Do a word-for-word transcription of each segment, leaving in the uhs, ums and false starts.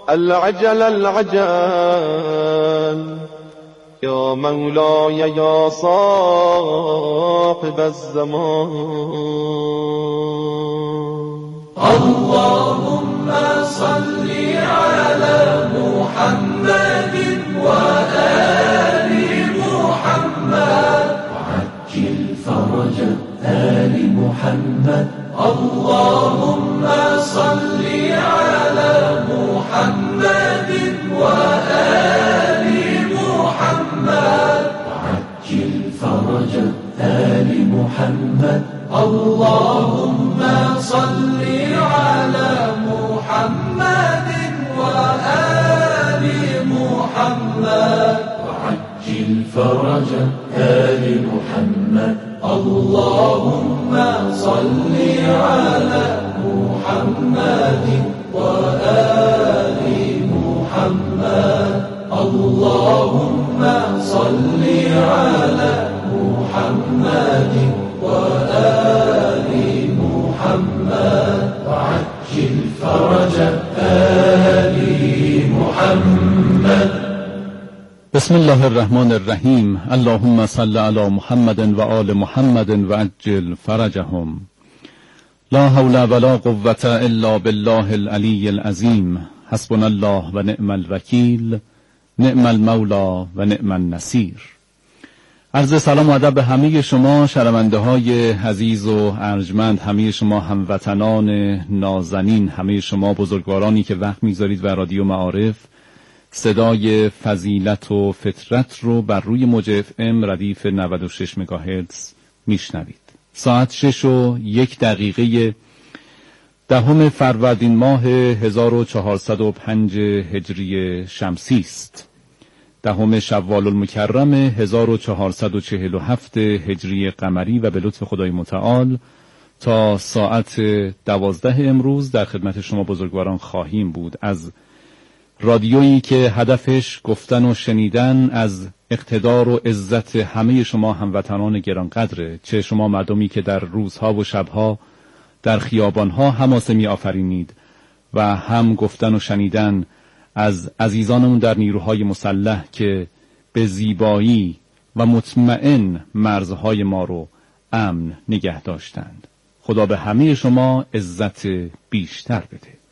العجل العجل یا مولای یا صاحب الزمان. اللهم صل على محمد وآل محمد وعجل فرج آل محمد. اللهم صل على محمد وآل محمد وعجل فرج آل محمد. اللهم صل على محمد وآل محمد وعجل فرج آل محمد. اللهم صل على محمد وآل محمد. اللهم صل على محمد وآل محمد وعجل فرج آل محمد. بسم الله الرحمن الرحیم. اللهم صل علی محمد و آل محمد و عجل فرجهم. لا حول ولا قوة الا بالله العلی العظیم. حسبنا الله و نعم الوکیل، نعم المولا و نعم النصیر. عرض سلام و ادب به همه شما شنونده های عزیز و ارجمند، همه شما هموطنان نازنین، همه شما بزرگوارانی که وقت میگذارید و رادیو معارف صدای فضیلت و فطرت رو بر روی موج اف ام ردیف نود و شش مگاهرتز میشنوید. ساعت شش و یک دقیقه دهم فروردین ماه هزار و چهارصد و پنج هجری شمسی است. دهم شوال المکرم هزار و چهارصد و چهل و هفت هجری قمری و به لطف خدای متعال تا ساعت دوازده امروز در خدمت شما بزرگواران خواهیم بود از رادیویی که هدفش گفتن و شنیدن از اقتدار و عزت همه شما هموطنان گرانقدره، چه شما مردمی که در روزها و شبها در خیابانها حماسه می آفرینید و هم گفتن و شنیدن از عزیزانمون در نیروهای مسلح که به زیبایی و مطمئن مرزهای ما رو امن نگه داشتند. خدا به همه شما عزت بیشتر بده.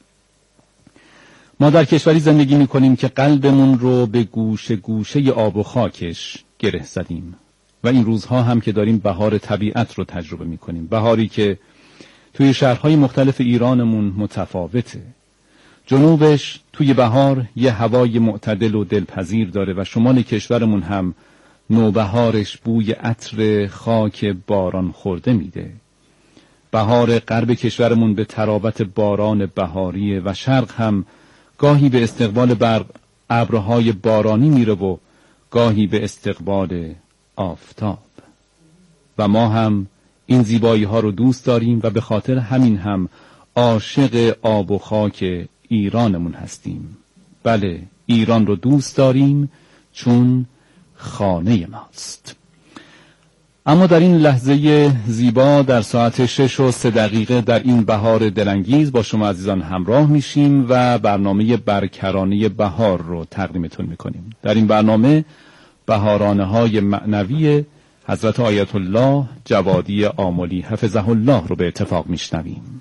ما در کشوری زندگی می کنیم که قلبمون رو به گوشه گوشه آب و خاکش گره زدیم و این روزها هم که داریم بهار طبیعت رو تجربه می کنیم. بهاری که توی شهرهای مختلف ایرانمون متفاوته. جنوبش توی بهار یه هوای معتدل و دلپذیر داره و شمال کشورمون هم نوبهارش بوی عطر خاک باران خورده میده. بهار غرب کشورمون به تراوت باران بهاریه و شرق هم گاهی به استقبال برق ابرهای بارانی میره و گاهی به استقبال آفتاب. و ما هم این زیبایی ها رو دوست داریم و به خاطر همین هم عاشق آب و خاک ایرانمون هستیم. بله، ایران رو دوست داریم چون خانه ماست. اما در این لحظه زیبا در ساعت شش و سه دقیقه در این بهار دلانگیز با شما عزیزان همراه میشیم و برنامه برکرانه بهار رو تقدیمتون میکنیم. در این برنامه بهارانه های معنوی حضرت آیت الله جوادی آملی حفظه الله رو به اتفاق میشنویم.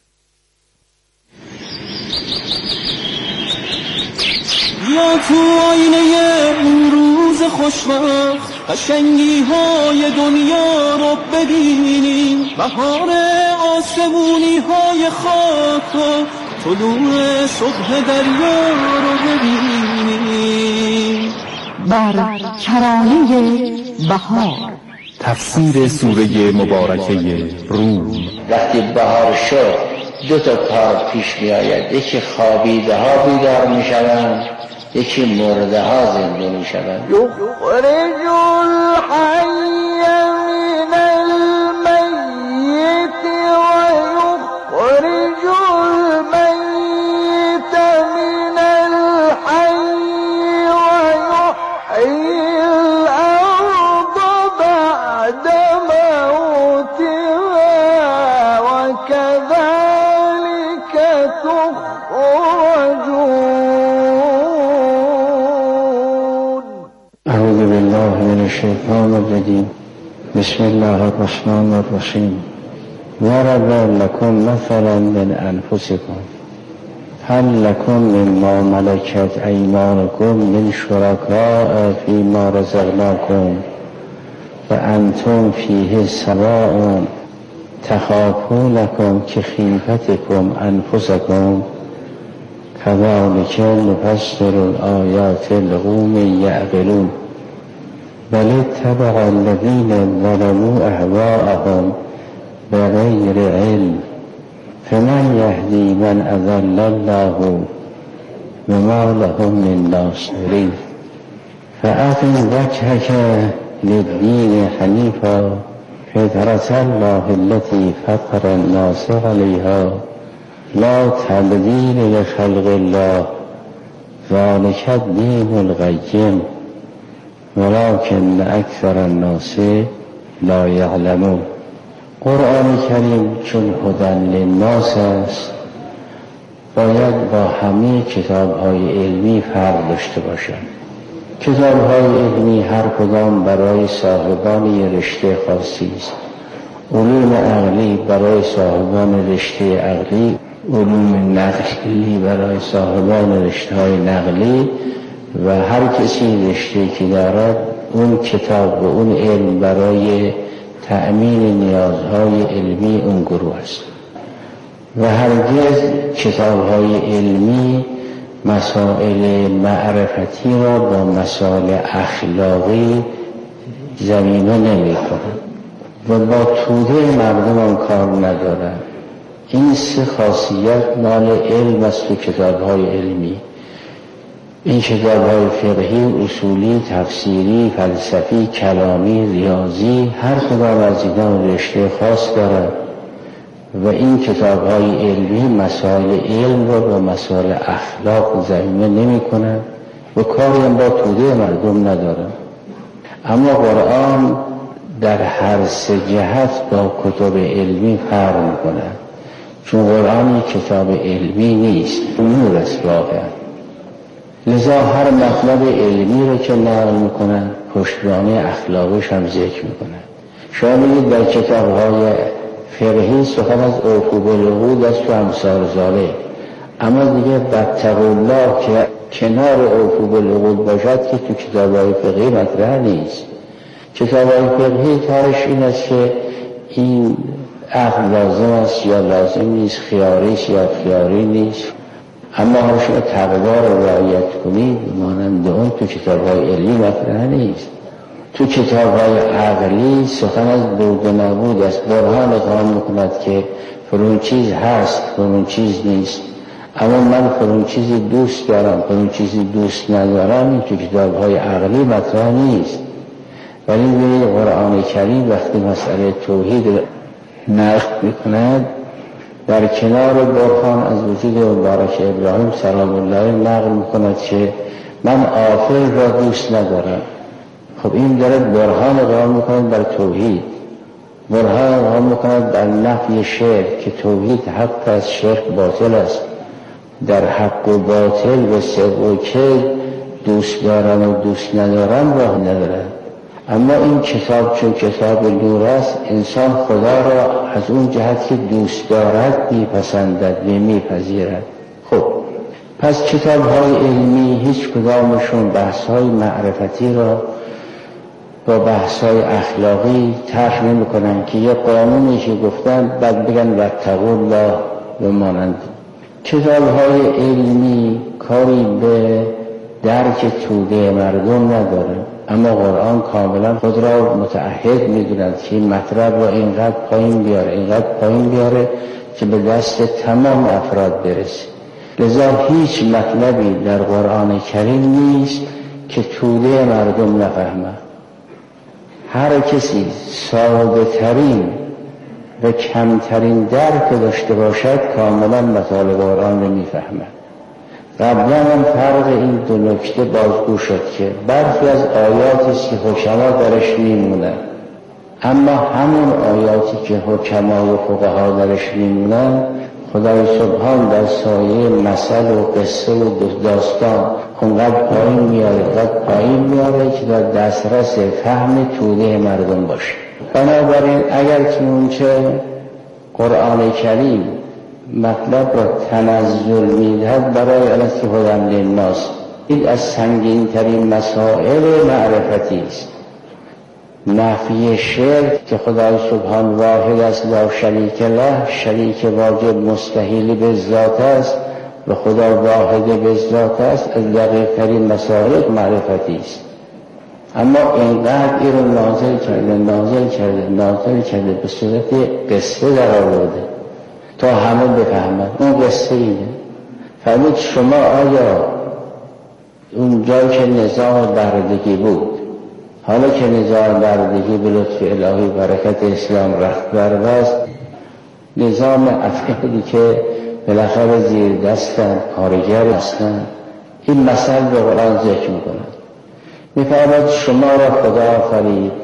یا تو آینه این روز خوشوقت قشنگی های دنیا رو ببینیم، بهار آسمونی های خاک و طلوع صبح دریا رو ببینیم. برکرانه بهار، تفسیر سوره مبارکه روم. وقتی بهار شد دو تا کار پیش می آید، یکی خوابیده ها بیدار می شوند، یکی مرده ها زنده می شوند. یخرج الحی من المیت و یخرج المیت من الحی و یحیی الارض بعد موتها و کذلک تخرجون. بالله من الشیطان الرجیم. بسم الله الرحمن الرحیم. ضرب لكم مثلا من انفسكم هل لكم مما ملكت ايمانكم من شركاء فيما رزقناكم وانتم فيه سواء تخافونكم كخيفتكم انفسكم كذلك نفسر الآيات لقوم يعقلون بل اتبع الذين ظلموا أهواءهم بغير علم فمن يهدي من أضل الله وما لهم من ناصرين فأقم وجهك للدين حنيفا فطرة الله التي فطر الناس عليها لا تبديل لخلق الله ذلك الدين القيم ولكن أكثر الناس لا يعلمون. قرآن کریم چون هدی للناس است باید با همه کتاب‌های علمی فرق داشته باشد. کتاب‌های علمی هر کدام برای صاحبان یک رشته خاصی است. علوم عقلی برای صاحبان رشته عقلی، علوم نقلی برای صاحبان رشته‌های نقلی و هر کسی رشته که دارد اون کتاب و اون علم برای تأمین نیازهای علمی اون گروه است. و هرگز کتاب‌های علمی مسائل معرفتی را با مسائل اخلاقی زمینه نمی‌کنند و با توده مردم کار ندارند. این سه خاصیت مال علم است و کتاب‌های علمی. این کتاب‌های فقهی، اصولی، تفسیری، فلسفی، کلامی، ریاضی هر کدام از اینا رشته خاص دارد و این کتاب‌های علمی مسائل علم را با مسائل اخلاق زمینه نمی‌کنند و کاری هم با توده مردم ندارند. اما قرآن در هر سه جهت با کتب علمی فرق می‌کند، چون قرآن کتاب علمی نیست، نور است واقعا. لذا هر مطلب علمی رو که نقل میکنن پشتوانه اخلاقش هم ذکر میکنن. شما میگید در کتاب‌های فقهی سخن از عقوق العقود است و امثال ذالک، اما دیگه واتقوا الله که کنار عقوق العقود باشد که تو کتاب‌های فقهی مطرح نیست. کتاب‌های فقهی کارش این است که این عقل لازم است یا لازم نیست، خیاری است یا خیاری نیست، اما هر شما تقوا رو رعایت کنید مانند اون تو کتاب‌های علمی مطرح نیست. تو کتاب‌های عقلی سخن از بود و نبود است، برهان اقام می‌کند که فلان چیز هست فلان چیز نیست، اما من فلان چیزی دوست دارم فلان چیزی دوست ندارم، این تو کتاب‌های عقلی مطرح نیست. ولی به قرآن کریم وقتی مسئله توحید نقد می‌کند در کنار برهان از وجود مبارک ابراهیم سلام الله نقل می‌کند که من آخر را دوست ندارم. خب این داره برهان قائم می‌کند بر توحید، برهان قائم می‌کند بر نفی شرک که توحید حق از شرک باطل است. در حق و باطل و صدق و کذب دوست دارم و دوست ندارم راه ندارد. اما این کتاب چون کتاب نور است انسان خدا را از اون جهت که دوست دارد میپسندد و میپذیرد. خب پس کتاب های علمی هیچ کدامشون بحث های معرفتی را با بحث های اخلاقی طرح نمی کنن که یه قانونی که گفتن بعد بگن واتقوا الله و مانند. کتاب های علمی کاری به درک توده مردم نداره، اما قرآن کاملا خود را متعهد می‌دوند که این مطلب را اینقدر پایین بیاره اینقدر پایین بیاره که به دست تمام افراد برسه. لذا هیچ مطلبی در قرآن کریم نیست که توده مردم نفهمه. هر کسی ساده ترین و کمترین درک داشته باشد کاملا مطالب قرآن را میفهمه. قبلا هم فرق این دو نکته بازگو شد که برخی از آیاتی که حکما درش میمونن، اما همون آیاتی که حکما و فقها درش میمونن خدای سبحان در سایه مثل و قصه و داستان اونقدر پایین میاره اونقدر پایین میاره که در دسترس فهم توده مردم باشه. بنابراین اگر که اونچه قرآن کریم مطلب را تنزل میدهد برای الاستی هدی للناس، این از سنگین ترین مسائل معرفتی است. نفی شرک که خدای سبحان واحد است لا شریک له، شریک واجب مستحیل به ذات است و خدا واحد به ذات است، از دقیق ترین مسائل معرفتی است. اما اینقدر این رو نازل کرده نازل کرده نازل کرده به صورت قصه در آورده تا همه بفهمند. اون قصه اینه. فرمود شما آیا اون جایی که نظام بردگی بود، حالا که نظام بردگی به لطف الهی برکت اسلام رهبر است، نظام افعالی که بالاخره زیر دستن کارگر هستن، این مثل به قرآن ذکر میکنند. میفرماید شما را خدا آفرید،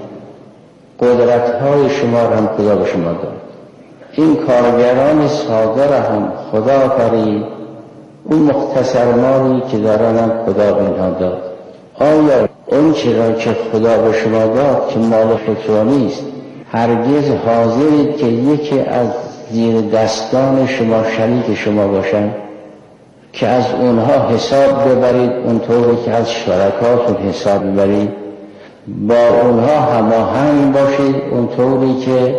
قدرت‌های شما را هم خدا به شما داد. این کارگران ساده را هم خدا آفرید، اون مختصر مالی که دارن هم خدا به اینها داد. آیا اون چرا که خدا به شما داد که مال خود نیست، هرگز حاضرید که یکی از زیر دستان شما شریک شما باشن که از اونها حساب ببرید اونطوری که از شرکاتون حساب ببرید، با اونها هماهنگ باشید اونطوری که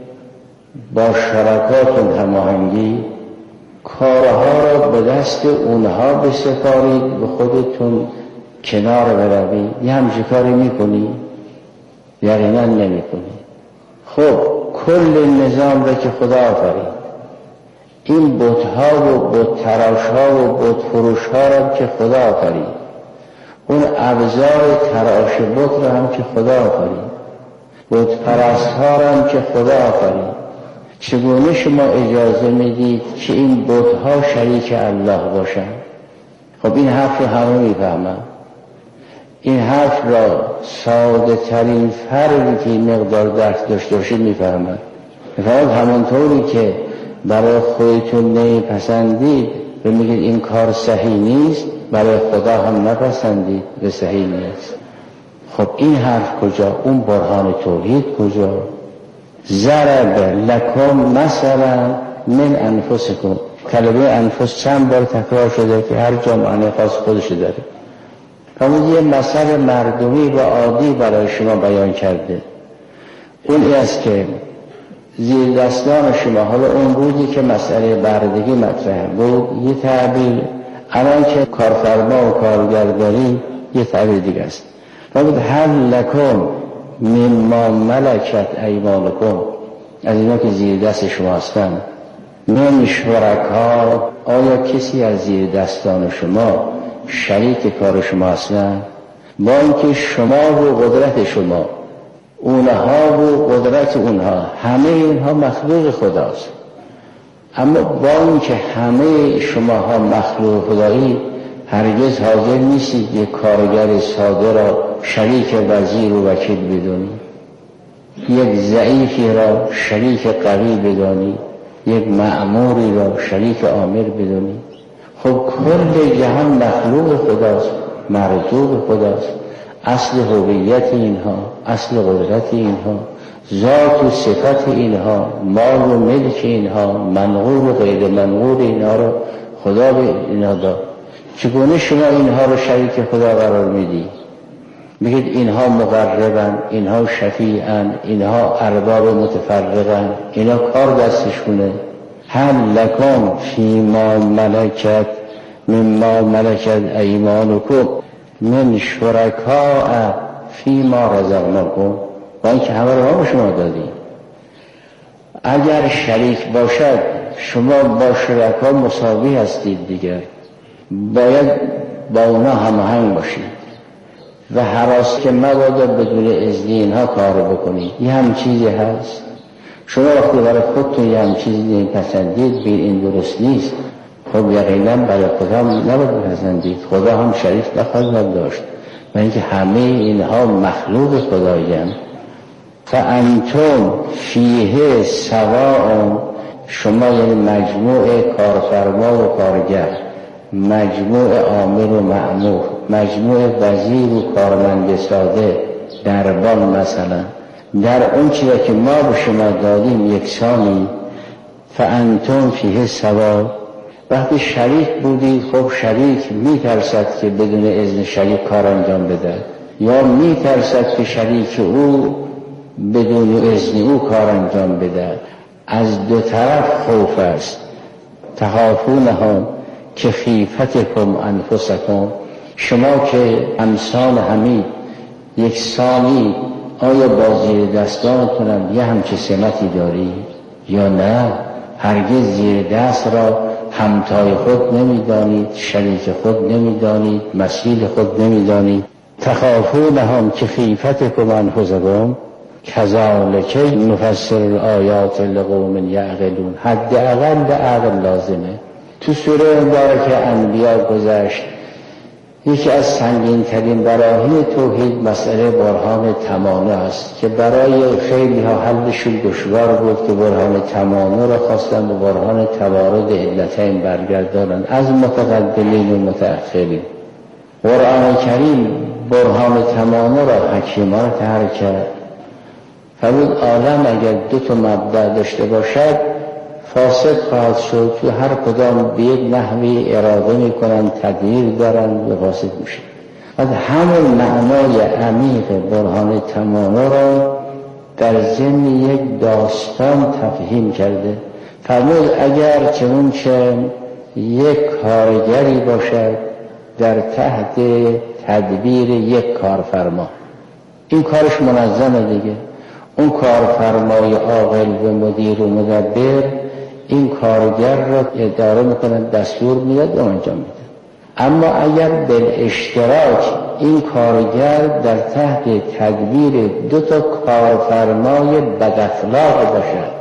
با شرکاتون هماهنگی، کارها را به دست اونها بسپارید و خودتون کنار بروید. یه همچه کاری میکنی؟ یقینا نمیکنی. خب کل نظام را که خدا آفرید، این بت‌ها و بت تراش‌ها و بت فروش‌ها را که خدا آفرید، اون ابزار تراش بت را هم که خدا آفرید، بت پرست‌ها را هم که خدا آفرید، چگونه شما اجازه میدید که این بت‌ها شریک الله باشند؟ خب این حرف رو همه میفهمن. این حرف را ساده ترین فردی که مقدار درک داشته باشید میفهمن. میفهمن همونطوری که برای خودتون نمیپسندید و میگید این کار صحیح نیست، برای خدا هم نپسندید و صحیح نیست. خب این حرف کجا؟ اون برهان توحید کجا؟ ضرب لکم مثلا من انفسکم. کلمه انفس چند بار تکرار شده که هر جا معنی خاص خودش داره. اما یه مثل مردمی و عادی برای شما بیان کرده. اون ای است که زیر دستان شما، حالا اون روزی که مسئله بردگی مطرح بود یه تعبیر، الان که کارفرما و کارگر داریم یه تعبیر دیگه است. فرمود هل لکم مما ملکت ایمانکم، از اینا که زیر دست شما هستن، من شرکا، آیا کسی از زیر دستان شما شریک کار شما هستن؟ با اینکه شما و قدرت شما، اونها و قدرت اونها، همه اینها مخلوق خداست، اما با اینکه همه شماها مخلوق خدایی، هرگز حاضر نیستید یک کارگر ساده را شریک وزیر و وکیل بدونید، یک ضعیفی را شریک قوی بدونید، یک مأموری را شریک آمر بدونید. خب کل جهان مخلوق خداست، مرزوق خداست. اصل هویت اینها، اصل قدرت اینها، ذات و صفت اینها، مال و ملک اینها، منقول و غیر منقول اینها را خدا به اینها داد. چگونه شما اینها رو شریک خدا قرار میدی؟ میگید اینها مقربن، اینها شفیعن، اینها ارباب متفرقن، اینها کار دستشونه. هل لکم فیما ملکت مما ملکت ایمانکم من شرکاء فیما رزقناکم، با اینکه همه رو ما شما دادیم. اگر شریک باشد شما با شرکا مساوی هستید دیگر، باید با اونا هماهنگ باشید و هراس که مبادا بدون اذن اینها کار بکنید. یه هم چیزی هست شما وقتی برای خودتون یه هم چیزی نمیپسندید، بیر این درست نیست، خب یقینا برای خدا هم نباید بپسندید، خدا هم شریک نخواهد داشت و اینکه همه اینها مخلوق خداییم. فانتم فیه سواء شما یعنی مجموع کارفرما و کارگر، مجموع عامل و مأمور، مجموع وزیر و کارمند ساده، دربان مثلا، در اون چیزی که ما به شما دادیم یکسانی. فانتم فیه سوا. وقتی شریک بودید، خب شریک میترسد که بدون اذن شریک کار انجام بده، یا میترسد که شریک او بدون اذن او کار انجام بده. از دو طرف خوف است. تخافونهم که خیفتکم انفسکم. شما که امثال همین یک ثانی آیا با زیر دستانتونم یه همچه سمتی داری یا نه؟ هرگز زیر دست را همتای خود نمیدانید، شریک خود نمیدانید، مسیل خود نمیدانید. تخافونهم که خیفتکم انفسکم کذالک نفصل الآیات لقوم یعقلون. حداقل عقل لازمه. تو سوره مبارکه انبیا گذشت، یکی از سنگین ترین براهین توحید مسئله برهان تمانع است که برای خیلی ها حلشون دشوار بود که برهان تمانع را خواستن به برهان توارد علتین برگردانند از متقدمین و متأخرین. قرآن کریم برهان تمانع را حکیمان طرح کرد. فرمود عالم اگر دو تا مبدأ داشته باشد فاسد خواهد شد، تو هر کدام به یک نحوی اراده میکنن، تدبیر دارن و فاسد میشه. از همون معنای عمیق برهان تمانع را در ضمن یک داستان تفهیم کرده. فرمود اگر چون چه یک کارگری باشد در تحت تدبیر یک کارفرما، این کارش منظمه دیگه، اون کارفرمای عاقل و مدیر و مدبر این کارگر را اداره میکنن، دستور میداد و انجام میده. اما اگر به اشتراک این کارگر در تحت تدبیر دو تا کارفرمای بداخلاق باشد،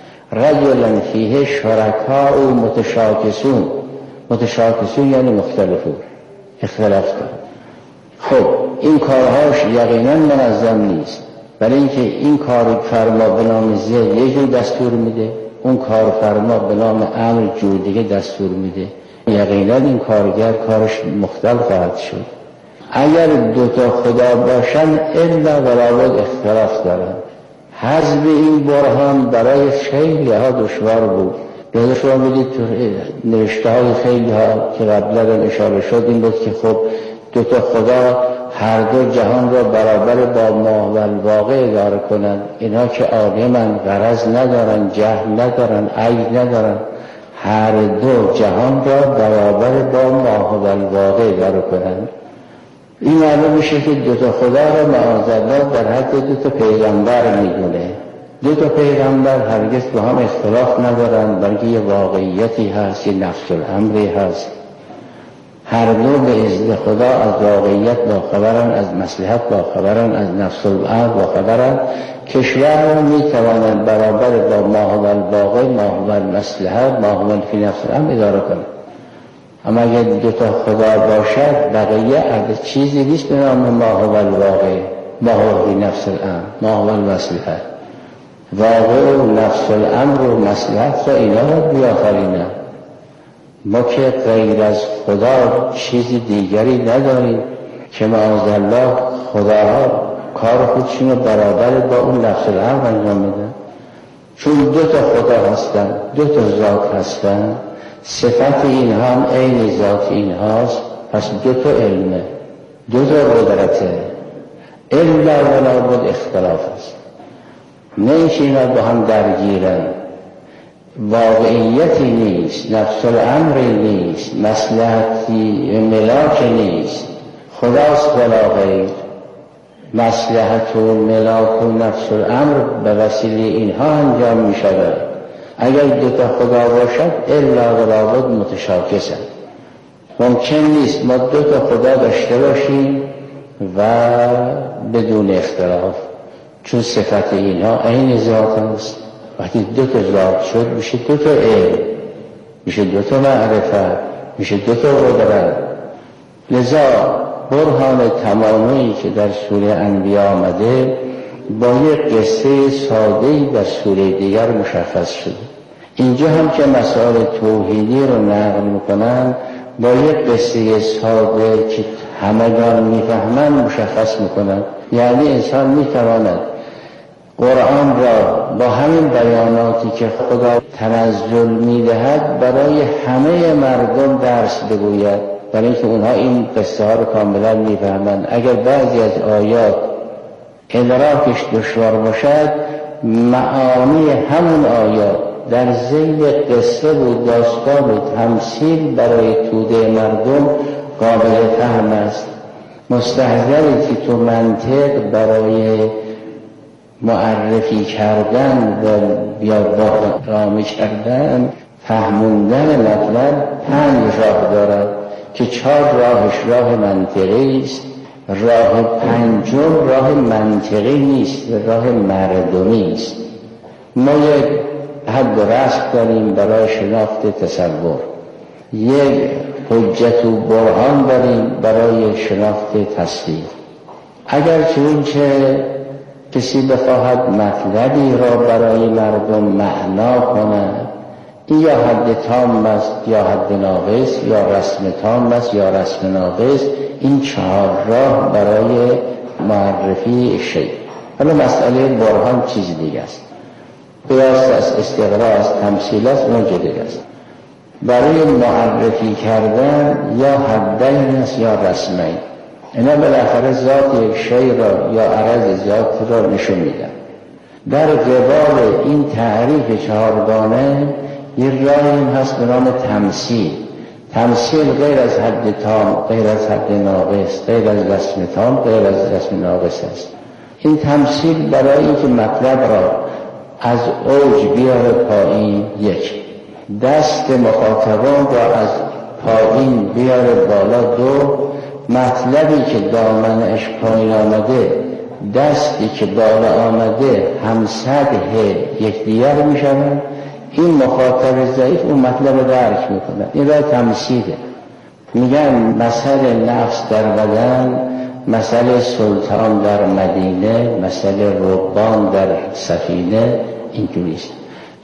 رجلا فیه شرکاء و متشاکسون، متشاکسون یعنی مختلفون، اختلاف دارن، خب این کارهاش یقینا منظم نیست. برای اینکه این کارفرما به نام زید یه جور دستور میده، اون کارفرما به نام امر جور دیگه دستور میده، یقینا این کارگر کارش مختل خواهد شد. اگر دوتا خدا باشن الا ولابد اختلاف دارن. حذف این برهان برای خیلی ها دشوار بود. یاد شما میدید تو نوشته های خیلی ها که قبلا هم اشاره شد این بود که خب دوتا خدا هر دو جهان را برابر با ما و الواقع اداره کنند. اینا که عالمن، غرض ندارن، جهل ندارن، عیب ندارن، هر دو جهان را برابر با ما و الواقع اداره کنند. این معلوم میشه که دوتا خدا را معاذالله در حد دوتا پیغمبر میدونه. دوتا پیغمبر هرگز با هم اختلاف ندارن، بلکه یه واقعیتی هست، یه نفس الامری هست. هر دو به اذن خدا از واقعیت باخبرن، از مصلحت باخبرن، از نفس الامر باخبرن. کشور را میتوانند برابر با ما و الواقع، ما و المصلحت، ما و فی نفس الامر اداره کنند. اما اگر دو تا خدا باشد بقیه از چیزی نیست به نام ما و الواقع، ما و فی نفس الامر، ما و المصلحت. واقع و نفس الامر و مصلحت را اینا را بیافرینند. ما که غیر از خدا چیز دیگری نداریم که معاذالله خداها کار خودشون رو برابر با اون نفس الامر انجام میدن. چون دو تا خدا هستن، دو تا ذات هستن، صفت اینها هم عین ذات اینهاست، پس دو تا علمه، دو تا قدرته، علم در ولابد اختلاف است. نه اینکه اینا با هم درگیرن، واقعیتی نیست، نفس الامری نیست، مصلحتی ملاک نیست، خداست ولا غیر. مصلحت و ملاک و نفس الامر به وسیله اینها انجام می شود. اگر دوتا خدا باشد الا ولابد متشاکسن. ممکن نیست ما دوتا خدا داشته باشیم و بدون اختلاف، چون صفت اینها عین ذات است. وقتی دو تا ذات شد میشه دو تا علم، میشه دو تا معرفت، میشه دو تا قدرت. لذا برهان تمامی که در سوره انبیا آمده با یک قصه ساده‌ای در سوره دیگر مشخص شده. اینجا هم که مسائل توحیدی رو نقل میکنن با یک قصه ساده که همگان میفهمن مشخص میکنن. یعنی انسان میتواند قرآن را با همین بیاناتی که خدا تنزل میدهد برای همه مردم درس بگوید، برای اینکه اونها این قصه ها رو کاملا میفهمند. اگر بعضی از آیات ادراکش دشوار باشد، معانی همون آیات در ذیل قصه و داستان و تمثیل برای توده مردم قابل فهم است. مستحضری که تو منطق برای معرفی کردن و یا رامی کردن فهموندن مطلب پنج راه دارد که چهار راهش راه منطقی است، راه پنجم راه منطقی نیست، راه مردمی است. ما یک حد و رسم داریم برای شناخت تصور، یک حجت و برهان داریم برای شناخت تصدیق. اگر چونچه کسی بخواهد مطلبی را برای مردم معنا کند، این یا حد تام است یا حد ناقص، یا رسم تام است یا رسم ناقص. این چهار راه برای معرفی شیء. حالا مسئله برهان چیز دیگه است، قیاس است، استقراء است، تمثیل است، اون جدید است. برای معرفی کردن یا حدین است یا رسمین. اینا بالاخره ذات یک شیء را یا عرض ذات را نشون میدن. در قبال این تعریف چهارگانه یک راهی هست به نام تمثیل. تمثیل غیر از حد تام، غیر از حد ناقص، غیر از رسم تام، غیر از رسم ناقص است. این تمثیل برای اینکه مطلب را از اوج بیاره پایین، یک دست مخاطبان را از پایین بیاره بالا، دو مطلبی که دامنش پایین آمده دستی که بالا آمده هم سطح یکدیگر میشوند. این مخاطب ضعیف اون مطلب درک میکنه. این را تمثیله. میگن مثل نفس در بدن، مثل سلطان در مدینه، مثل ربان در سفینه. اینجوریست.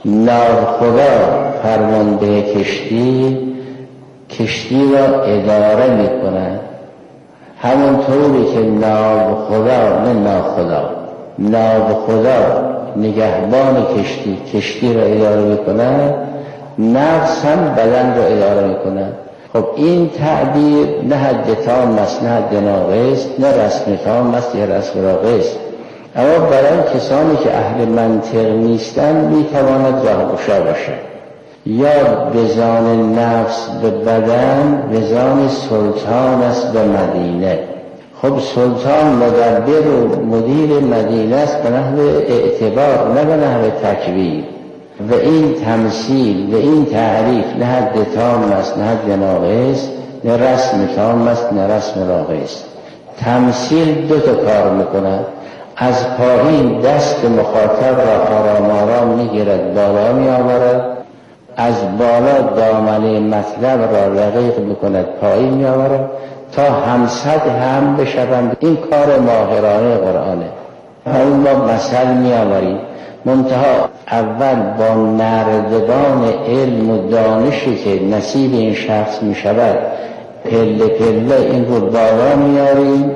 ناخدا فرمانده کشتی کشتی را اداره میکنه، همونطوری که ناب خدا نه ناخدا ناب خدا نگهبان کشتی کشتی را اداره میکنه، نفس هم بدن را اداره میکنه. خب این تعبیر نه حد تام است نه حد ناقص، نه رسم تام است یا رسم ناقص. اما برای کسانی که اهل منطق نیستن میتواند راهگشا باشد. یا بزان نفس به بدن، بزان سلطان است به مدینه. خب سلطان مدبر و مدیر مدینه است به نحو اعتبار، نه به نحو تکبیر. و این تمثیل و این تعریف نه حد تام است نه حد ناقص، نه رسم تام است نه رسم ناقص. تمثیل دو تا کار میکنه. از پایین دست مخاطب را آرام آرام میگیرد، بالا میآورد. از بالا دامنه مطلب را رقیق میکند، پایین میآورد تا همصد هم بشوند. این کار ماهرانه قرآنه. همون ما مثل میآوریم، منتها اول با نردبان علم و دانشی که نصیب این شخص میشود پله پله این رو بالا میاریم.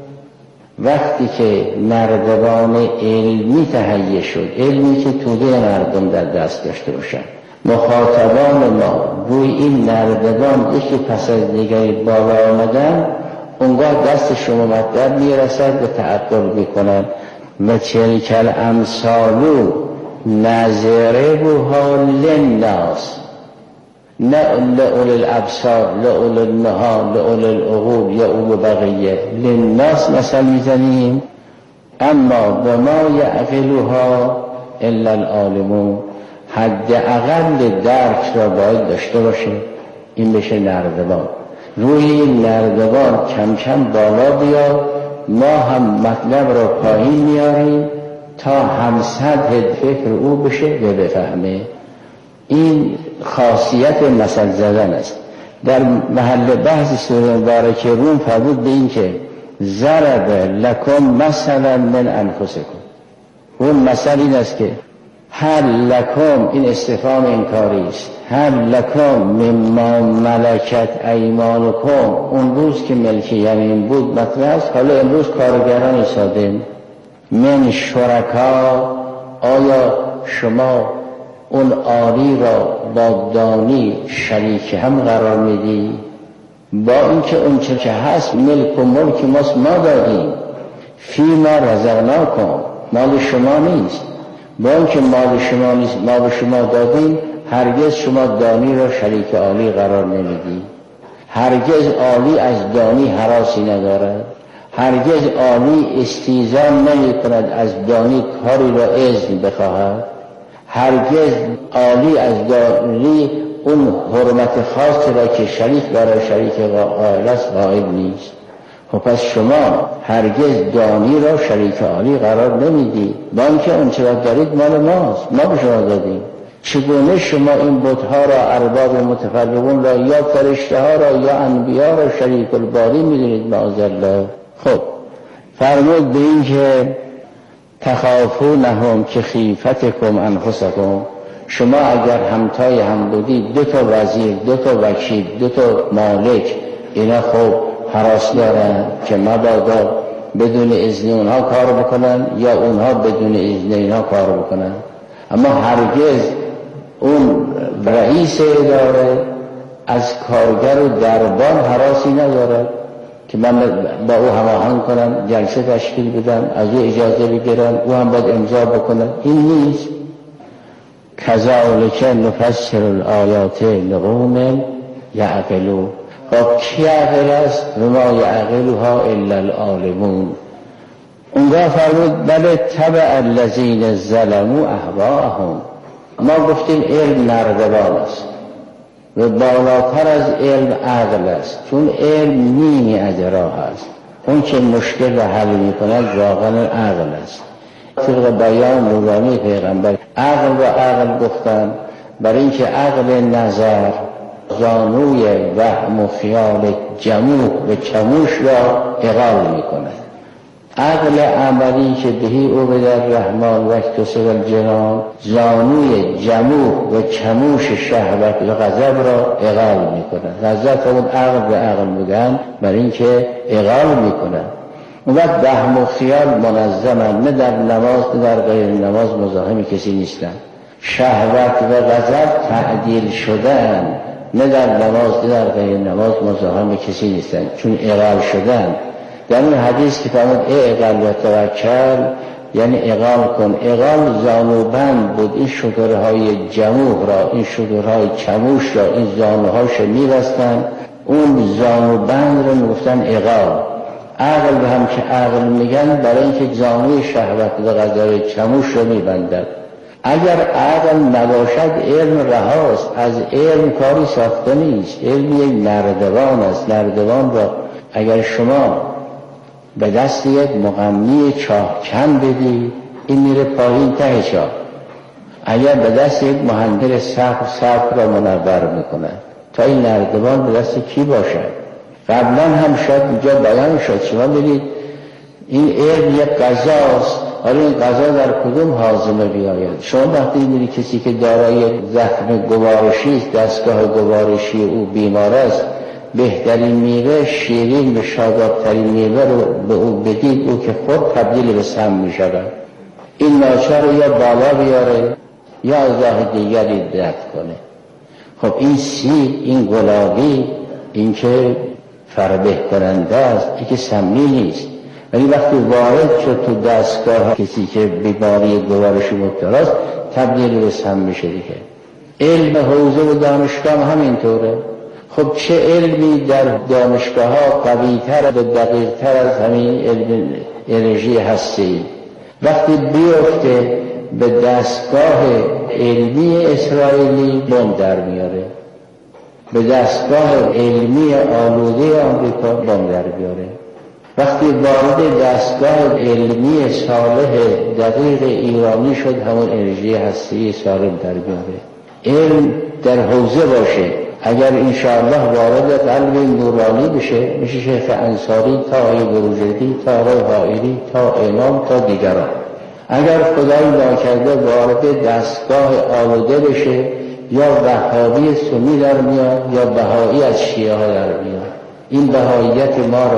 وقتی که نردبان علمی تهیه شد، علمی که توده مردم در دست داشته باشند، مخاطبان ما روی این نردبان یکی پس از دیگری بالا آمدن، اونگاه دست شما مطلب میرسد و تعقل میکنن. و تلک الامثال نضربها للناس، نه لأولی الابصار، لأولی النهی، لأولی العقول یا اولو بقیه. للناس مثل میزنیم، اما به ما یعقلها الا العالمون. حد اقل درک را باید داشته باشه. این بشه نردبان. روی این نردبان کم کم بالا بیاد، ما هم مطلب را پایین میاریم تا هم سطح فکر او بشه و بفهمه. این خاصیت مثل زدن است. در محل بحث سوره مبارکه روم فرمود به این که ضرب لکم مثلا من انفسکم. اون مثل این است که هل لکم، این استفهام انکاری است، هل لکم مما ملکت ایمانکم، اون روز که ملک یمین بود مطرح است، حالا امروز کارگران ایستادن، من شرکا، آیا شما اون عالی را با دانی شریک هم قرار میدی؟ با اینکه اون چه که هست ملک و ملک ماست، ما دادیم، فی ما رزقناکم، مال شما نیست، با اینکه مال شما نیست ما به شما دادیم، هرگز شما دانی را شریک عالی قرار نمیدی، هرگز عالی از دانی هراسی ندارد، هرگز عالی استیزا نمی کند از دانی کاری را اذن بخواهد، هرگز عالی از دانی اون حرمت خاصی را که شریک برای شریک قائل است قائل نیست. خب پس شما هرگز دانی را شریک عالی قرار نمیدی، با اینکه اون چرا دارید مال ماست، ما به شما دادیم. چگونه شما این بت‌ها را، ارباب متفرقون را یا فرشته ها را یا انبیا را شریک الباری میدونید معاذالله؟ خب فرمود به این که تخافونهم که خیفتکم انفسکم، شما اگر همتای هم بودید، دو تا وزیر، دو تا وکیل، دو تا مالک، اینا خب هراس دارن که مبادا بدون اذن اونها کار بکنن یا اونها بدون اذن اینا کار بکنن، اما هرگز اون رئیس اداره از کارگر و دربان هراسی نداره که من با او هماهنگ کنم، جلسه تشکیل بدم، از او اجازه بگیرم، او هم باید امضا بکنه، این نیست. کذالک نفسر الآیات لقوم یعقلون. خب کی عاقل است؟ و ما یعقلها الا العالمون. اونجا فرمود بله تبع الذین ظلموا اهواءهم. ما گفتیم علم نردبان است و بالاتر از علم عقل است، چون علم نیمی ادراک است، اون که مشکل را حل می‌کند واقعا عقل است. طبق بیان نورانی پیغمبر عقل و عقل گفتن برای اینکه عقل نظر زانوی وهم و خیال جموع و چموش را اغال می‌کند، عقل عملی که بهی او به در رحمان وقت سر الجنان زانوی جموع و چموش شهوت و غضب را اغال می‌کند. غضب اون عقل به عقل میگن برای اینکه اغال می‌کند. اون وقت وهم و خیال منظمند، نه در نماز نه در غیر نماز مزاحم کسی نیستند. شهوت و غضب تعدیل شدن، نه در نماز نه در غیر نماز مزاحم کسی نیستند، چون اغال شدن. در این حدیث که فرمود اغال و توکل یعنی اغال کن، اغال زانوبند بود، این شترهای جموع را، این شترهای چموش را، این زانوهاش می‌بستند، اون زانوبند را می‌گفتن اغال. عقل به هم که عقل میگن برای اینکه زانوی شهوت و غضب چموش را می‌بندد. اگر عقل نباشد علم رهاست، از علم کاری ساخته نیست، علم یک نردبان است. نردبان را اگر شما به دست یک مغنی چاه کن بدی این میره پایین ته چاه، اگر به دست یک مهندس سقف سقف را منور میکنه، تا این نردبان به دست کی باشد؟ قبلا هم شاید اینجا بیان شد، شما ببینید این علم یک غذاست، حالا این غذا در کدوم هاضمه بیاید؟ شما وقتی می‌بینید کسی که دارای زخم گوارشی است، دستگاه گوارشی او بیمار است، بهترین میوه شیرین به شادابترین میوه رو به او بدید، او که خود تبدیل به سم می شود. این ناچار رو یا بالا بیاره یا از راه دیگری رد کنه. خب این سیب، این گلابی، این که فربه کننده است، این که سمی نیست، ولی وقتی وارد شد تو دستگاه کسی که بیماری گوارشی مبتلا است تبدیل به سم میشه دیگه. علم حوزه و دانشگاه هم همینطوره. خب چه علمی در دانشگاه ها قوی‌تر و دقیق‌تر از همین علم انرژی هستی؟ وقتی بیفته به دستگاه علمی اسرائیلی بمب در میاره، به دستگاه علمی آلوده آمریکا بمب در بیاره. وقتی وارد دستگاه علمی صالح دقیق ایرانی شد همون انرژی هستی سالم در بیاره. علم در حوزه باشه، اگر انشاءالله وارد قلب نورانی بشه، میشه شیخ انصاری تا آقای بروجردی تا آقای حائری تا امام تا دیگران. اگر خدای ناکرده وارد دستگاه آلوده بشه یا وهابی سنی در میاد یا بهایی از شیعه ها در میاد. این بهاییت ما را